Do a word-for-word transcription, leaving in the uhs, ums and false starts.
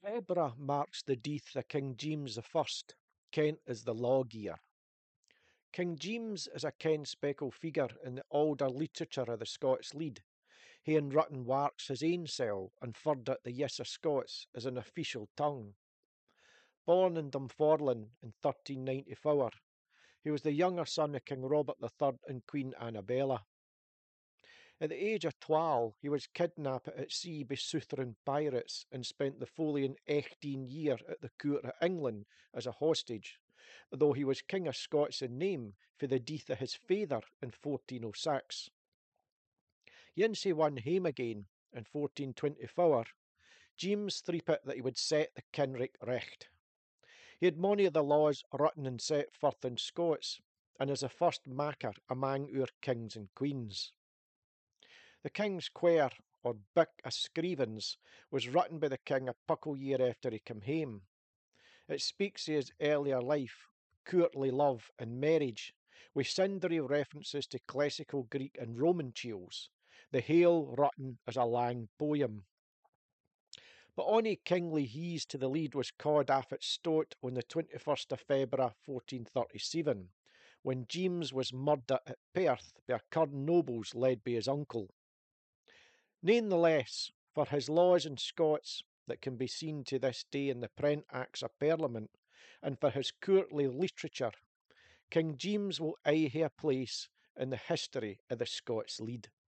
February marks the death of King James the First, kent as the Lawgiver. King James is a ken speckled figure in the older literature of the Scots Lead. He had written works his ain sell and furred it the use of Scots as an official tongue. Born in Dunfermline in thirteen ninety-four, he was the younger son of King Robert the Third and Queen Annabella. At the age of twelve, he was kidnapped at sea by Southron pirates and spent the following eighteen year at the court of England as a hostage, though he was King of Scots in name for the death of his father in fourteen oh six. Ynce he won home again in fourteen twenty-four, James threepit that he would set the Kinrick recht. He had mony of the laws written and set forth in Scots, and is the first maker among our kings and queens. The King's Quair, or Book of Screevens, was written by the King a puckle year after he came home. It speaks of his earlier life, courtly love, and marriage, with sundry references to classical Greek and Roman tales, the whole written as a lang poem. But ony kingly hees to the lead was called off at Stot on the twenty-first of February fourteen thirty-seven, when James was murdered at Perth by a Curran nobles led by his uncle. Natheless, for his laws in Scots that can be seen to this day in the print acts of Parliament, and for his courtly literature, King James will aye hae a place in the history of the Scots Lead.